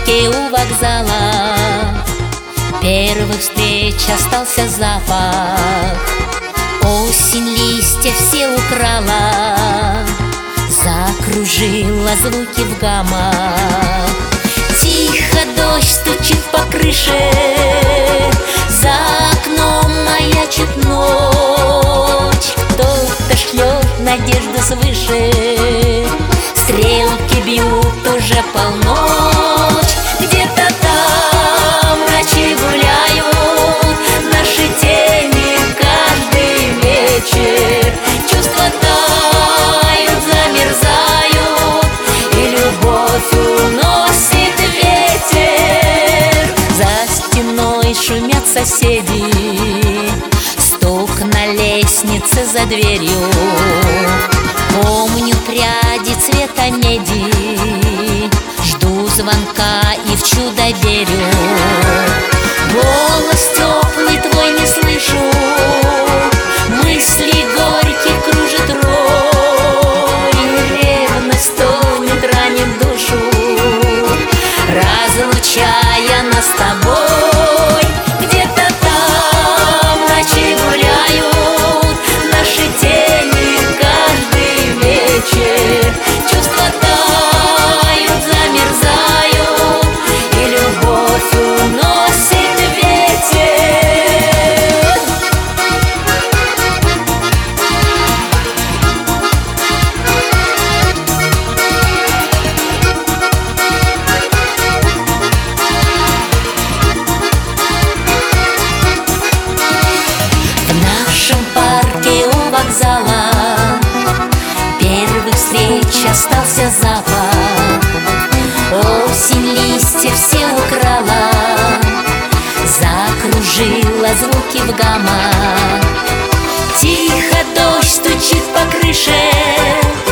парке у вокзала первых встреч остался запах. Осень листья все украла, закружила звуки в гаммах. Тихо дождь стучит по крыше, за окном маячит ночь. Кто-то шлет надежду свыше, стрелки бьют уже полночь. Где-то там ночи гуляют наши тени каждый вечер. Чувства тают, замерзают, и любовь уносит ветер. За стеной шумят соседи, стук на лестнице за дверью. Помню пряди цвета меди, жду звонка и в чудо верю. Голос теплый твой не слышу, мысли горькие кружит рой, ревность тонет, ранит душу, разлучая нас с тобой. Где-то там ночи гуляют наши тени каждый вечер. Чувства тают, замерзают, и любовь уносит ветер. В нашем парке у вокзала первых встреч остался запах. Осень листья все украла, закружила звуки в гаммах. Тихо дождь стучит по крыше,